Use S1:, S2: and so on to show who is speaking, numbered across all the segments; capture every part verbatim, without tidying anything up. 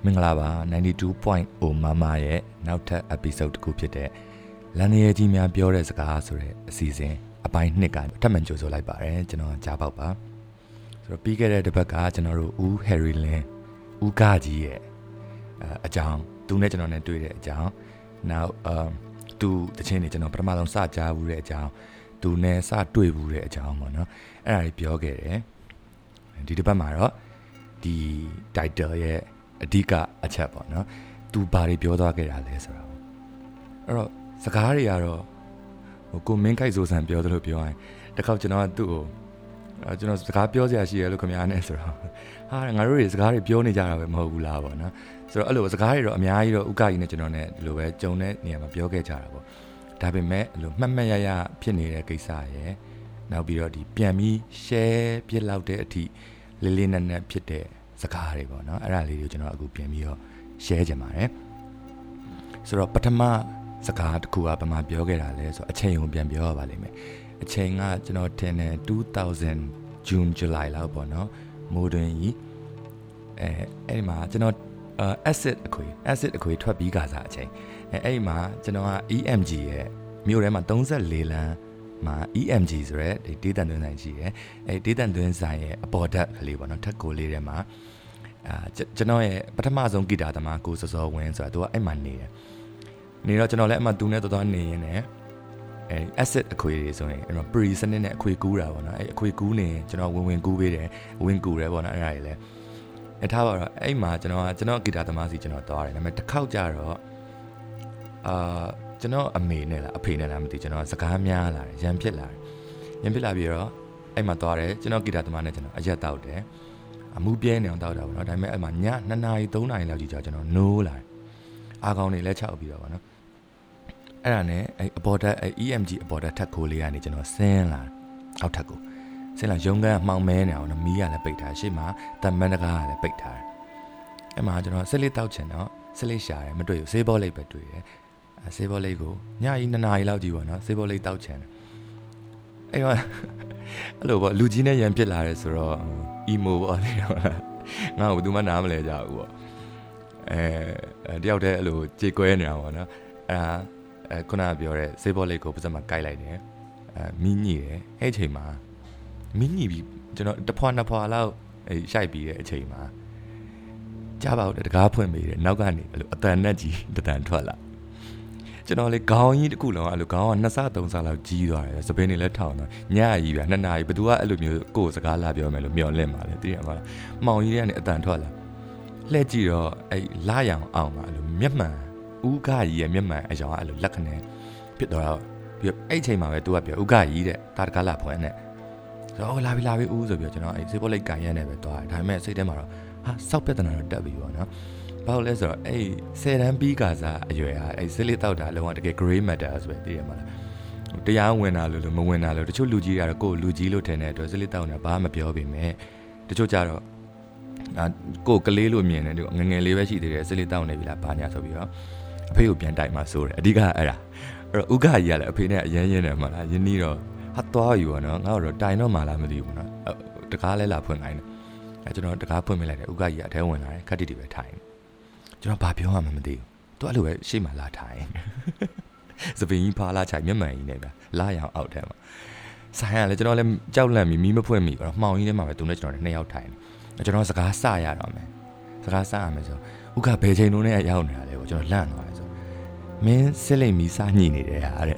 S1: မင်္ဂလာပါ ninety-two point zero မမရဲ့နောက်ထပ် episode တစ်ခုဖြစ်တဲ့လန်နေရကြီးများပြောတဲ့စကားဆိုတဲ့အစီအစဉ်အပိုင်းနှစ်ကထပ်မံကြိုဆိုလိုက်ပါတယ်ကျွန်တော်ကြားပေါက်ပါဆိုတော့ပြီးခဲ့တဲ့တစ်ပတ်ကကျွန်တော်တို့ဦးဟယ်ရီလင်းဦးကကြီးရဲ့အကြောင်းသူနဲ့ကျွန်တော်နဲ့တွေ့တဲ့အကြောင်းနောက်အသူတချင်းနေကျွန်တော်ပထမဆုံးစကြားဘူးတဲ့အကြောင်းသူနဲ့စတွေ့ဘူးတဲ့အကြောင်းပေါ့နော်အဲ့ဒါကြီးပြောခဲ့တယ်ဒီတစ်ပတ်မှာတော့ဒီ title ရဲ့အဓိကအချက်ပေါ့နော်သူဘာတွေပြောသွားခဲ့တာလဲဆိုတော့အဲ့တော့စကားတွေကတော့ဟိုကိုမင်းခိုက်ဆိုဆန်ပြောသလိုပြောရင်တစ်ခေါက်ကျွန်တော်ကသူ့ကိုကျွန်တော်စကားပြောစရာရှိရလို့ခင်ဗျားနဲ့ဆိုတော့ဟာငါတို့တွေစကားတွေပြောနေကြတာပဲမဟုတ်ဘူးလားပေါ့နော်ဆိုတော့အဲ့လိုစကားတွေတော့အများကြီးတော့ဥက္ကကြီးနဲ့ကျွန်တော်နဲ့ဒီလိုပဲကြုံတဲ့နေရာမှာပြောခဲ့ကြတာပေါ့ဒါပေမဲ့အဲ့လိုမှတ်မှတ်ရရဖြစ်နေတဲ့ကိစ္စရယ်နောက်ပြီးတော့ဒီပြန်ပြီး share ပြစ်လောက်တဲ့အထိလေးလေးနက်နက်ဖြစ်တဲ့စကားတွေပေါ့နော်အဲ့ဒါလေးတွေကိုကျွန်တော်အခုပြန်ပြီးတော့ share ချင်ပါတယ်ဆိုတော့ပထမစကားတစ်ခုကဘာမှပြောခဲ့တာလဲဆိုတော့အချိန်ကိုပြန်ပြောရပါလိမ့်မယ်အချိန်ကကျွန်တော်ထင်တယ်two thousand June July လောက်ပေါ့နော်မိုးတွင်ကြီးအဲအဲ့ဒီမှာကျွန်တော် acid အခွေ acid အခွေထွက်ပြီးကစားအချိန်အဲအဲ့ဒီမှာကျွန်တော်က E M G ရဲ့မြို့ထဲမှာthirty-fourလမ်းမှာ E M G ဆိုရဲဒီဒေးတန်သွင်းဆိုင်ရှိတယ်အဲဒေးတန်သွင်းဆိုင်ရဲ့အပေါ်ဓာတ်ကလေးပေါ့နော်ထက်ကိုလေးထဲမှာအာကျွန်တော်ရဲ့ပထမဆုံးဂီတာသမားကိုစောစောဝင်းဆိုတာသူကအဲ့မှာနေတယ်နေတော့ကျွန်တော်လည်းအမှသူနဲ့တော်တော်နေရင်းနဲ့အဲ acid အခွေတွေဆိုရင်အဲ့တော့ pre စနစ်နဲ့အခွေကူးတာပေါ့နော်အဲအခွေကူးနေကျွန်တော်ဝင်ဝင်ကူးပေးတယ်ဝင်ကူတယ်ပေါ့နော်အဲ့ဒါတွေလည်းအထားပါတော့အဲ့မှာကျွန်တော်ကကျွန်တော်ဂီတာသမားစီကျွန်တော်သွားတယ်ဒါပေမဲ့တစ်ခေါက်ကြတော့အာကျွန်တော်အမေနဲ့လားအဖေနဲ့လားမသိကျွန်တော်စကားများလာတယ်ရံဖြစ်လာတယ်ရံဖြစ်လာပြီးတော့အဲ့မှာသွားတယ်ကျွန်တော်ဂီတာသမားနဲ့ကျွန်တော်အရက်တောက်တယ်အမှုပြဲနေအောင်တောက်တာပေါ့နော်ဒါပေမဲ့အဲ့မှာညtwoနာရီthreeနာရီလောက်ကြီးကြာကျွန်တော်နိုးလာတယ်အာကောင်တွေလည်းချောက်ပြီးတော့ပေါ့နော်အဲ့ဒါနဲ့အဲ့အပေါ်ဓာတ်အဲ့ E M G အပေါ်ဓာတ်ထက်ခိုးလေးကနေကျွန်တော်ဆင်းလာအောက်ထက်ကိုဆင်းလာရုံကမှောင်မဲနေအောင်နော်မီးကလည်းပိတ်ထားရှေ့မှာတမန်တကားကလည်းပိတ်ထားတယ်အဲ့မှာကျွန်တော်ဆက်လေးတောက်ချင်တော့ဆက်လေးရှာတယ်မတွေ့ဘူးဆေးဘောလိပ်ပဲတွေ့တယ်ဆေးဘောလိပ်ကိုညကြီးtwoနာရီလောက်ကြီးပေါ့နော်ဆေးဘောလိပ်တောက်ချင်တယ်အဲ့တော့အဲ့လိုပေါ့လူကြီးနဲ့ရံဖြစ်လာတယ်ဆိုတော့ emo ပေါ့လေငါ့ကိုဘယ်သူမှနားမလဲကြဘူးပေါ့အဲတယောက်တည်းအဲ့လိုကြေကွဲနေတာပေါ့နော်အဲ့ဒါအဲခုနကပြောတဲ့ဆေးဘောလိပ်ကိုပါစက်မှာကိုက်လိုက်တယ်အဲမီးညိတယ်အဲ့အချိန်မှာမီးညိပြီးကျွန်တော်တစ်ဖွာနှစ်ဖွာလောက်အဲရှိုက်ပြီးတဲ့အချိန်မှာကြားပါဦးတကားဖွင့်ပြီးတယ်နောက်ကနေအဲ့လိုအတန်နဲ့ကြီးတန်ထွက်လာကျွန်တော်လေခေါင်းကြီးတစ်ခုလုံးအဲ့လိုခေါင်းကနှစ်ဆသုံးဆလောက်ကြီးသွားတယ်စပင်းတွေလည်းထောင်တော့ညကြီးဗျာနှစ်နာရီဘယ်သူကအဲ့လိုမျိုးကိုယ်စကားလာပြောမယ်လို့မျှော်လင့်ပါလေသိရမှာလားမှောင်ကြီးတွေကနေအတန်ထွက်လာလှည့်ကြည့်တော့အဲ့လာရောင်အောင်ပါအဲ့လိုမျက်မှန်ဦးကကြီးရဲ့မျက်မှန်အကြောင်းအဲ့လိုလက်ခနဲ့ဖြစ်သွားတော့ပြီးအဲ့အချိန်မှာပဲသူကပြောဦးကကြီးတဲ့တာတကားလာဖွင့်နဲ့ဆိုတော့လာပြီလာပြီဦးဆိုပြီးကျွန်တော်အဲ့စေးပေါ်လိုက်ကန်ရက်နဲ့ပဲသွားတယ်ဒါပေမဲ့စိတ်ထဲမှာတော့ဟာစောက်ပြဿနာတော့တက်ပြီပေါ့နော်ဘာလို့လဲဆိုတော့အဲ့ဆယ်တန်းပြီးကစားအရွယ်ဟာအဲ့စစ်လေးတောက်တာလုံးဝတကယ် grey matter ဆိုပဲသိရမှာလားတရားဝင်တာလို့လို့မဝင်တာလို့တချို့လူကြီးကတော့ကိုယ်လူကြီးလို့ထင်တဲ့အတွက်စစ်လေးတောက်နေတာဘာမှမပြောပေမဲ့တချို့ကြတော့အာကိုယ်ကလေးလို့မြင်တယ်သူငငယ်လေးပဲရှိသေးတယ်စစ်လေးတောက်နေပြီလားဘာညာဆိုပြီးတော့အဖေကိုပြန်တိုက်မှဆိုတယ်အဓိကအဲ့ဒါအဲ့တော့ဥက္ကကြီးကလည်းအဖေနဲ့အရန်ရင်းနေမှာလားယင်းနီးတော့ဟာသွားอยู่ပေါ့နော်ငါတို့တိုင်တော့မှလားမသိဘူးပေါ့နော်တကားလဲလာဖွင့်ခိုင်းတယ်အဲကျွန်တော်တကားဖွင့်မိလိုက်တယ်ဥက္ကကြီးကအထဲဝင်လာတယ်ခက်တိတိပဲထိုင်ကျွန်တော်ဘာပြောမှမသိဘူးသူအဲ့လိုပဲရှေ့မှာလာထိုင်စပင်းကြီးဖားလာချိုင်မျက်မှန်ကြီးနဲ့ဗျလာရအောင်အောက်ထဲမှာဆိုင်ကလည်းကျွန်တော်လည်းကြောက်လန့်ပြီးမီးမဖွင့်မိတော့မှောင်ကြီးထဲမှာပဲသူနဲ့ကျွန်တော်နဲ့နှစ်ယောက်ထိုင်တယ်ကျွန်တော်စကားစရတော့မယ်စကားစရမယ်ဆိုဥက္ကဘယ်ချိန်လုံးနဲ့ရောက်နေတာလဲပေါ့ကျွန်တော်လန့်သွားတယ်ဆိုမင်းစစ်လိမ့်မီစာညှိနေတယ်ဟာတဲ့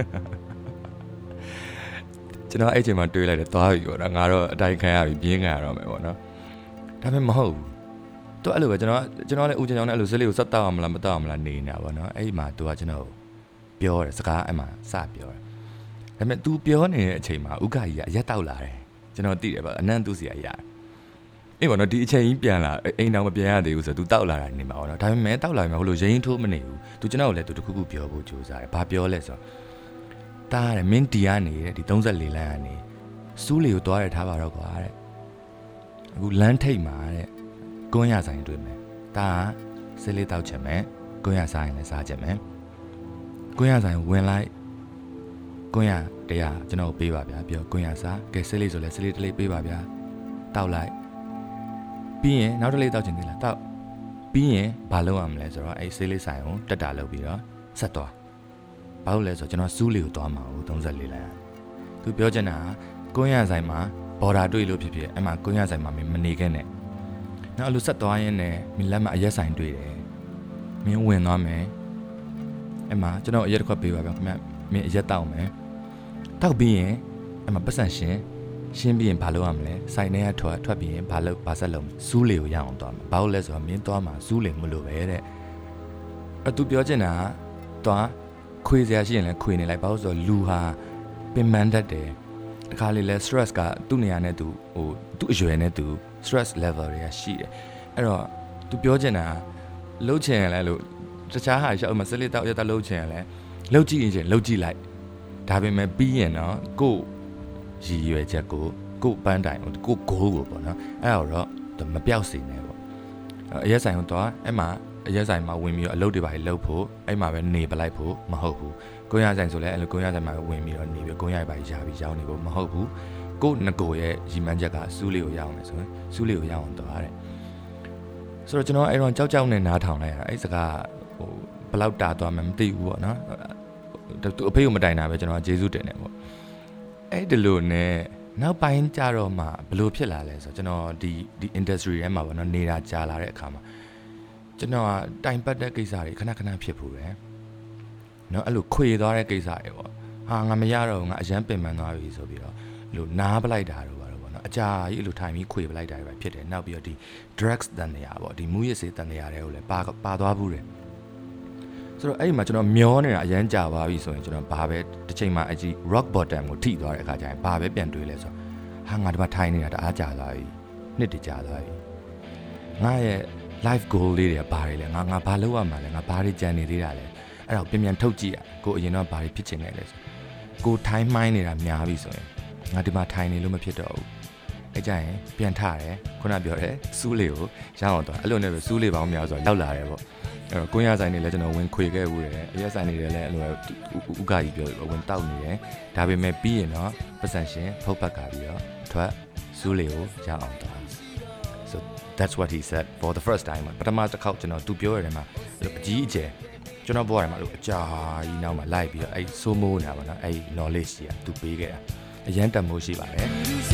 S1: ကျွန်တော်အဲ့ချိန်မှာတွေးလိုက်တယ်သွားပြီပေါ့နော်ငါတော့အတိုင်းခံရပြီပြင်းခံရတော့မယ်ပေါ့နော်ဒါပေမဲ့မဟုတ်ဘူးသူအဲ့လိုပဲကျွန်တော်ကျွန်တော်လည်းဦးချင်ချောင်းနဲ့အဲ့လိုစစ်လေးကိုစက်တောက်အောင်မလားမတောက်အောင်မလားနေနေတာပေါ့နော်အဲ့ဒီမှာသူကကျွန်တော်ပြောတယ်စကားအဲ့မှာစပြောတယ်ဒါပေမဲ့ तू ပြောနေတဲ့အချိန်မှာဥက္ကကြီးကအရက်တောက်လာတယ်ကျွန်တော်သိတယ်ပေါ့အနံ့သူစီကရတယ်အေးပေါ့နော်ဒီအချိန်ကြီးပြန်လာအိမ်တော်မပြန်ရသေးဘူးဆိုတော့ तू တောက်လာတာနေမှာပေါ့နော်ဒါပေမဲ့တောက်လာပြီမဟုတ်လို့ရင်းထိုးမနေဘူး तू ကျွန်တော်လည်း तू တခုခုပြောဖို့ကြိုးစားတယ်ဘာပြောလဲဆိုတော့တားတယ်မင်းဒီကနေဒီthirty-fourလမ်းကနေစူးလီကိုသွားရထားပါတော့ကွာတဲ့အခုလမ်းထိပ်မှာတဲ့ကွန်းရဆိုင်တွေ့မယ်ဒါကစစ်လေးတောက်ချင်မယ်ကွန်းရဆိုင်လည်းစားချင်မယ်ကွန်းရဆိုင်ဝင်လိုက်ကွန်းရတရားကျွန်တော်ပေးပါဗျာပြောကွန်းရစားကဲစစ်လေးဆိုလဲစစ်လေးတစ်လေးပေးပါဗျာတောက်လိုက်ပြီးရင်နောက်တစ်လေးတောက်ချင်သေးလားတောက်ပြီးရင်ဘာလုပ်ရမလဲဆိုတော့အဲ့ဆေးလေးဆိုင်ကိုတက်တာလုပ်ပြီးတော့ဆက်သွားဘာလို့လဲဆိုတော့ကျွန်တော်စူးလေးကိုသွားမှာကိုthirty-fourလိုက်ရတယ်သူပြောချင်တာကွန်းရဆိုင်မှာဘော်ဒါတွေ့လို့ဖြစ်ဖြစ်အဲ့မှာကွန်းရဆိုင်မှာမနေခဲ့နဲ့နောက်အဲ့လိုဆက်သွားရင်းနဲ့မင်းလက်မှာအရက်ဆိုင်တွေ့တယ်မင်းဝင်သွားမယ်အဲ့မှာကျွန်တော်အရက်တစ်ခွက်ပေးပါဗျခင်ဗျမင်းအရက်တောက်မယ်တောက်ပြီးရင်အဲ့မှာပတ်စံရှင်ရှင်းပြီးရင်ဘာလုပ်ရမလဲဆိုင်ထဲကထွက်ထွက်ပြီးရင်ဘာလုပ်ဘာဆက်လုပ်စူးလေးကိုရအောင်သွားမှာဘာလို့လဲဆိုတော့မင်းသွားမှာစူးလေးမလို့ပဲတဲ့အဲ့သူပြောချင်တာသွားခွေစရာရှိရင်လည်းခွေနေလိုက်ဘာလို့ဆိုတော့လူဟာပင်ပန်းတတ်တယ်အခါလေးလဲ stress ကသူ့နေရာနဲ့သူဟိုသူ့အရွယ်နဲ့သူ stress level တွေကရှိတယ်အဲ့တော့သူပြောချင်တာလှုပ်ချင်ရလဲလို့တခြားဟာရှောက်မစလစ်တော့ရတာလှုပ်ချင်ရလဲလှုပ်ကြည့်ရင်လှုပ်ကြည့်လိုက်ဒါပေမဲ့ပြီးရင်တော့ကို့ရည်ရွယ်ချက်ကိုကို့ပန်းတိုင်ကို့ goal ကိုပေါ့နော်အဲ့တော့မပြောက်စေနဲ့ပေါ့အရက်ဆိုင်တော့အဲ့မှာအရက်ဆိုင်မှာဝင်ပြီးတော့အလုပ်တွေပါလှုပ်ဖို့အဲ့မှာပဲနေပလိုက်ဖို့မဟုတ်ဘူးကိုရဆိုင်ဆိုလဲအဲ့လိုကိုရဆိုင်မှာဝင်ပြီးတော့နေပြီးကိုရပါရပြီးရောက်နေဖို့မဟုတ်ဘူးကိုငကိုရဲ့ရီမန်းချက်ကစူးလေးကိုရအောင်မယ်ဆိုရင်စူးလေးကိုရအောင်သွားတယ်ဆိုတော့ကျွန်တော်အဲ့တော့ကြောက်ကြောက်နဲ့နားထောင်လိုက်ရတာအဲ့စကားဟိုဘလောက်တာသွားမှမသိဘူးပေါ့နော်သူအဖေကိုမတိုင်တာပဲကျွန်တော်ကျေးဇူးတင်တယ်ပေါ့အဲ့ဒီလိုနဲ့နောက်ပိုင်းကြတော့မှဘလို့ဖြစ်လာလဲဆိုတော့ကျွန်တော်ဒီဒီ industry ထဲမှာပေါ့နော်နေတာကြာလာတဲ့အခါမှာကျွန်တော်ကတိုင်ပတ်တဲ့ကိစ္စတွေခဏခဏဖြစ်ဖို့ပဲเนาะအဲ့လိုခွေသွားတဲ့ကိစ္စတွေပေါ့ဟာငါမရတော့ငါအရန်ပင်ပန်းသွားပြီဆိုပြီးတော့လို့နားပလိုက်တာတော့ပါတော့ပေါ့เนาะအကြာကြီးအဲ့လိုထိုင်ပြီးခွေပလိုက်တာတွေပဲဖြစ်တယ်နောက်ပြီးတော့ဒီ drugs တန်နေရပေါ့ဒီမူရစ်စေးတန်နေရတဲ့ကိုလည်းပါပါသွားဘူးတယ်ဆိုတော့အဲ့ဒီမှာကျွန်တော်မျောနေတာအရန်ကြာသွားပြီဆိုရင်ကျွန်တော်ဘာပဲတစ်ချိန်မှာအကြီး rock bottom ကိုထိသွားတဲ့အခါကျရင်ဘာပဲပြန်တွေးလဲဆိုတော့ဟာငါဒီမှာထိုင်နေတာတအားကြာသွားပြီနှစ်တကြာသွားပြီငါရဲ့ life goal လေးတွေကဘာတွေလဲငါငါဘာလုပ်ရမှာလဲငါဘာတွေကြံနေသေးတာလဲအဲ့တော့ပြန်ပြန်ထုတ်ကြည့်ရကိုအရင်တော့ဘာတွေဖြစ်ချင်လဲလဲဆိုကိုထိုင်းမိုင်းနေတာများပြီဆိုရင်ငါဒီမှာထိုင်နေလို့မဖြစ်တော့ဘူးအဲ့ကြရင်ပြန်ထတယ်ခုနပြောတယ်စူးလေးကိုရအောင်တော့အဲ့လိုနဲ့ပဲစူးလေးပေါင်းများဆိုတော့ရောက်လာတယ်ပေါ့အဲ့တော့ကိုရဆိုင်နေလဲကျွန်တော်ဝင်ခွေခဲ့ဦးတယ်အရက်ဆိုင်နေတယ်လဲအဲ့လိုဥကကြီးပြောပြီးဝင်တောက်နေတယ်ဒါပေမဲ့ပြီးရင်တော့ပတ်စံရှင်ဖုတ်ပတ်ကာပြီးတော့ထွက်စူးလေးကိုရအောင်တော့so that's what he said for the first time ပထမတစ်ခေါက်ကျွန်တော်သူပြောရတယ်မှာအကြီးအကျယ်ကျွန်တော်ပြောရတယ်မှာလို့အကြာကြီးနောက်မှာလိုက်ပြီးတော့အဲ့ဆိုးမိုးနေတာပေါ့နော်အဲ့ knowledge ကြီးကသူပေးခဲ့တာအရန်တမိုးရှိပါတယ်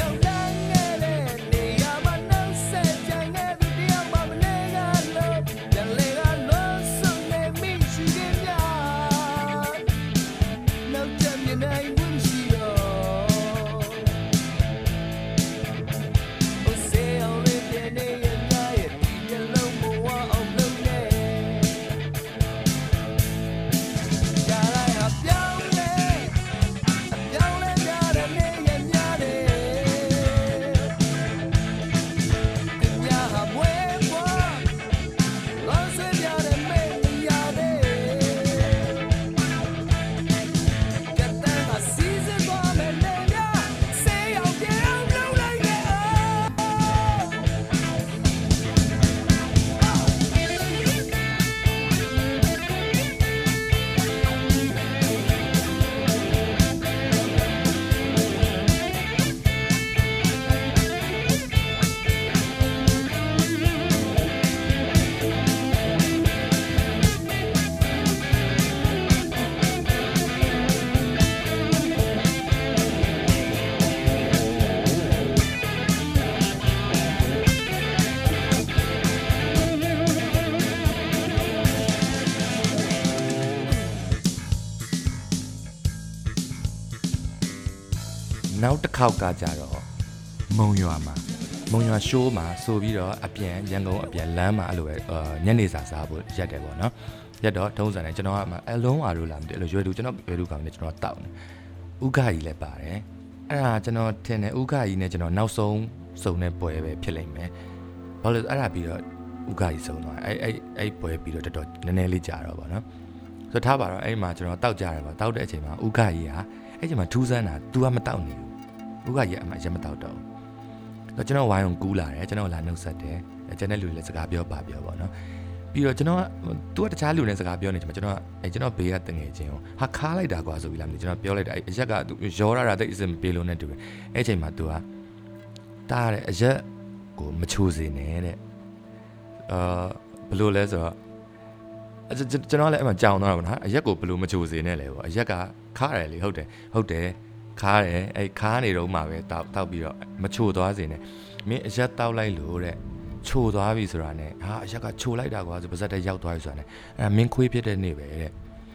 S1: နောက်တစ်ခေါက်ကကြတော့မုံရွာမှာမုံရွာရှိုးမှာဆိုပြီးတော့အပြန်ရန်ကုန်အပြန်လမ်းမှာအဲ့လိုပဲညနေစာစားဖို့ရက်တယ်ပေါ့နော်ရက်တော့ထုံးစံတယ်ကျွန်တော်ကအလုံးအားလို့လာမသိအဲ့လိုရွယ်လူကျွန်တော်ရွယ်လူကောင်နဲ့ကျွန်တော်တောက်နေဥက္ကကြီးလည်းပါတယ်အဲ့ဒါကျွန်တော်ထင်တယ်ဥက္ကကြီးနဲ့ကျွန်တော်နောက်ဆုံးစုံတဲ့ပွဲပဲဖြစ်လိမ့်မယ်ဘာလို့လဲအဲ့ဒါပြီးတော့ဥက္ကကြီးစုံသွားအဲ့အဲ့အဲ့ပွဲပြီးတော့တော်တော်နည်းနည်းလေးကြာတော့ပေါ့နော်ဆိုထားပါတော့အဲ့မှာကျွန်တော်တောက်ကြတယ်ပေါ့တောက်တဲ့အချိန်မှာဥက္ကကြီးကအဲ့ချိန်မှာထူးဆန်းတာ तू ကမတောက်နေဘူးဥက္ကကြီးကအမှရမတောက်တော့တော့ကျွန်တော်ဝိုင်းအောင်ကူးလာတယ်ကျွန်တော်လာနှုတ်ဆက်တယ်ကျန်တဲ့လူတွေလည်းစကားပြောပါပြောပေါ့နော်ပြီးတော့ကျွန်တော်က तू ကတခြားလူတွေနဲ့စကားပြောနေချိန်မှာကျွန်တော်ကအဲကျွန်တော်ဘေးကတငယ်ချင်းကိုဟာခါလိုက်တာကွာဆိုပြီးလာမလို့ကျွန်တော်ပြောလိုက်တာအဲအရက်က तू ရောရတာတိတ်အစမပြေလို့နဲ့တူတယ်အဲ့ချိန်မှာ तू ကတားတဲ့အရက်ကိုမချိုးစေနဲ့တဲ့အာဘလို့လဲဆိုတော့ကျွန်တော်လည်းအမှကြောင်သွားတာပေါ့နော်အရက်ကိုဘလို့မချိုစေနဲ့လေပေါ့အရက်ကခါတယ်လေဟုတ်တယ်ဟုတ်တယ်ခါတယ်အဲ့ခါနေတော့မှပဲတောက်တောက်ပြီးတော့မချိုသွားစေနဲ့မင်းအရက်တောက်လိုက်လို့တဲ့ချိုသွားပြီဆိုတာနဲ့ဟာအရက်ကချိုလိုက်တာကွာဆိုပါဇက်တက်ရောက်သွားပြီဆိုတာနဲ့အဲ့မင်းခွေးဖြစ်တဲ့နေ့ပဲတဲ့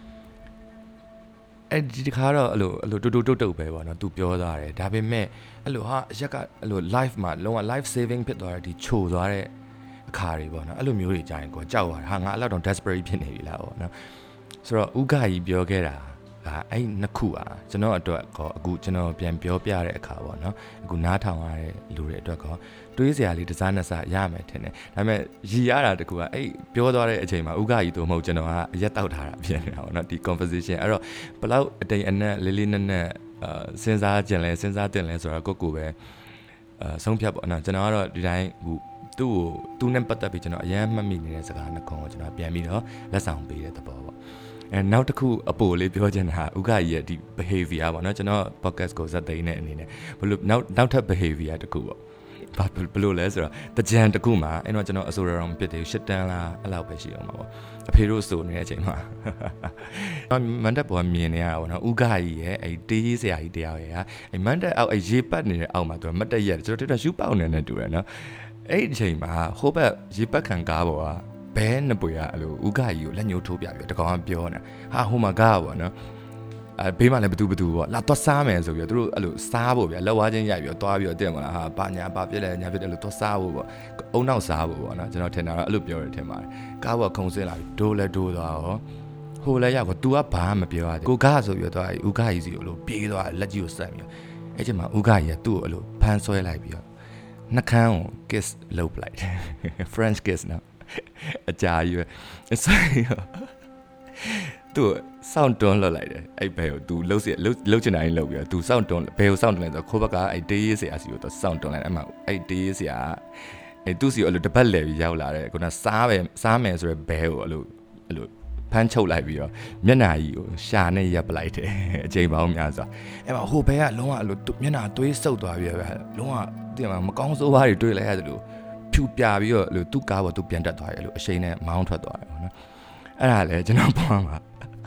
S1: အဲ့ဒီခါတော့အဲ့လိုအဲ့လိုတူတူတုတ်တုတ်ပဲပေါ့နော်သူပြောသွားတယ်ဒါပေမဲ့အဲ့လိုဟာအရက်ကအဲ့လို live မှာလုံးဝ life saving ဖြစ်သွားတဲ့ဒီချိုသွားတဲ့အခါတွေပေါ့နော်အဲ့လိုမျိုးတွေကြာရင်ကိုကြောက်သွားတာဟာငါအဲ့လောက်တော့ desperate ဖြစ်နေပြီလားပေါ့နော်ဆိုတော့ဥက္ကကြီးပြောခဲ့တာဟာအဲ့နှစ်ခုอ่ะကျွန်တော်အတွက်ကောအခုကျွန်တော်ပြန်ပြောပြတဲ့အခါပေါ့နော်အခုနားထောင်ရတဲ့လူတွေအတွက်ကောတွေးစရာလေးတစားနှစ်စားရမယ်ထင်တယ်ဒါပေမဲ့ရည်ရတာတကူကအဲ့ပြောသွားတဲ့အချိန်မှာဥက္ကကြီးတို့မဟုတ်ကျွန်တော်ကအရက်တောက်ထားတာဖြစ်နေတာပေါ့နော်ဒီ conversation အဲ့တော့ဘလောက်အတိမ်အနက်လေးလေးနက်နက်အာစဉ်းစားကြင်လဲစဉ်းစားတင်လဲဆိုတော့ကိုကိုပဲအာဆုံးဖြတ်ပေါ့နော်ကျွန်တော်ကတော့ဒီတိုင်းဟိုသူ့ကိုသူ့နဲ့ပတ်သက်ပြီးကျွန်တော်အရင်မှတ်မိနေတဲ့စကားနှစ်ခုကိုကျွန်တော်ပြန်ပြီးတော့လက်ဆောင်ပေးတဲ့သဘောပေါ့အဲနောက်တစ်ခုအပိုလေးပြောချင်တာဥက္ကကြီးရဲ့ဒီ behavior ပေါ့နော်ကျွန်တော် podcast ကိုဇက်သိန်းတဲ့အနေနဲ့ဘလို့နောက်နောက်ထပ် behavior တစ်ခုပေါ့ဘာဘလို့လဲဆိုတော့တကြံတစ်ခုမှာအဲ့တော့ကျွန်တော်အဆိုတော်မဖြစ်သေးဘူးရှစ်တန်းလားအဲ့လောက်ပဲရှိအောင်ပါပေါ့အဖေတို့ဆိုနေတဲ့အချိန်မှာမန်တက်ပေါ်မြင်နေရတာပေါ့နော်ဥက္ကကြီးရဲ့အဲ့တေးရေးဆရာကြီးတရားရဲ့ဟာအဲ့မန်တက်အောက်အဲ့ရေပတ်နေတဲ့အောက်မှာသူကမတက်ရက်ကျွန်တော်တို့ရှူပေါက်နေနေတူတယ်နော်အဲ့ဒီအချိန်မှာဟိုဘက်ရေပတ်ခံကားပေါ်ကဘဲနှစ်ပွေကအဲ့လိုဥက္ကကြီးကိုလက်ညှိုးထိုးပြပြီးတကောင်ကပြောနေတာဟာဟိုမှာကားပေါ့နော်အဲဘေးမှာလည်းဘသူဘသူပေါ့လာတော့စားမယ်ဆိုပြီးတော့သူတို့အဲ့လိုစားဖို့ဗျာလက်ဝါးချင်းရိုက်ပြီးတော့သွားပြီးတော့တက်မလားဟာပါညာပါပြက်လဲညာပြက်တယ်လို့တော့စားဖို့ပေါ့အုံနောက်စားဖို့ပေါ့နော်ကျွန်တော်ထင်တာတော့အဲ့လိုပြောရထင်ပါတယ်ကားပေါ်ခုံစင်းလာပြီးဒိုးလဲဒိုးသွားရောဟိုလဲရောက်တော့ तू ကဘာမှမပြောရသေးဘူးကိုကားဆိုပြီးတော့ဥက္ကကြီးစီကိုလို့ပြေးသွားလက်ကြီးကိုဆက်ပြီးတော့အဲ့ချိန်မှာဥက္ကကြီးကသူ့ကိုအဲ့လိုဖမ်းဆွဲလိုက်ပြီးတော့နှကန်းကို kiss လုပ်လိုက်တယ် French kiss နော်အကြာကြီးပဲဆိုတော့သူစောင့်တွန်းလွတ်လိုက်တယ်အဲ့ဘဲကို तू လှုပ်စီလှုပ်လှုပ်ချင်တိုင်းလှုပ်ပြီးတော့ तू စောင့်တွန်းဘဲကိုစောင့်တွန်းလိုက်ဆိုခိုးဘက်ကအဲ့တေးရေးဆရာစီကို तू စောင့်တွန်းလိုက်အဲ့မှာအဲ့တေးရေးဆရာအဲ့သူ့စီကိုအဲ့လိုတပတ်လဲပြီးရောက်လာတယ်ခုနစားပဲစားမယ်ဆိုရယ်ဘဲကိုအဲ့လိုအဲ့လိုဖမ်းချုပ်လိုက်ပြီးတော့မျက်နှာကြီးကိုရှာနဲ့ရပ်ပလိုက်တယ်အချိန်ပေါင်းများစွာအဲ့မှာဟိုဘဲကလုံးဝအဲ့လိုမျက်နှာသွေးဆုပ်သွားပြီးတော့လုံးဝတင်မှာမကောင်းဆိုးဘားတွေတွေ့လိုက်ရတယ်လို့ဖြူပြပြီးတော့လို့သူ့ကားပေါ်သူပြန်တက်သွားတယ်လို့အရှိန်နဲ့မောင်းထွက်သွားတယ်ပေါ့နော်အဲ့ဒါလည်းကျွန်တော်ပေါ်မှာ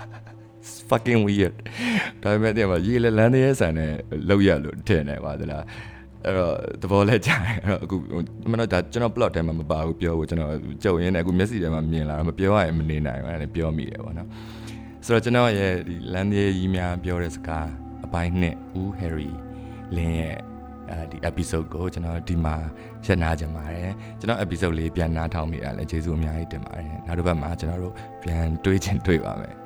S1: fucking weird ဒါပေမဲ့တင်မှာရေလလန်းတဲ့ဆန်နဲ့လောက်ရလို့ထင်တယ်ပါသလားအဲ့တော့သဘောလဲကြားတယ်အဲ့တော့အခုမနော်ဒါကျွန်တော် plot ထဲမှာမပါဘူးပြောဖို့ကျွန်တော်ကြုံရင်းနဲ့အခုမျက်စိထဲမှာမြင်လာတော့မပြောရရင်မနေနိုင်ဘူးအဲ့ဒါပြောမိတယ်ပေါ့နော်ဆိုတော့ကျွန်တော်ရဲ့ဒီလန်သေးကြီးများပြောတဲ့စကားအပိုင်းနှစ်ဦးဟယ်ရီလင်းရဲ့အဲဒီ episode ကိုကျွန်တော်ဒီမှာရှင်းနာကြပါတယ်ကျွန်တော် episode လေးပြန်နားထောင်မိတာလည်းကျေးဇူးအများကြီးတင်ပါတယ်နောက်တစ်ပတ်မှာကျွန်တော်တို့ပြန်တွေးချင်တွေးပါမယ်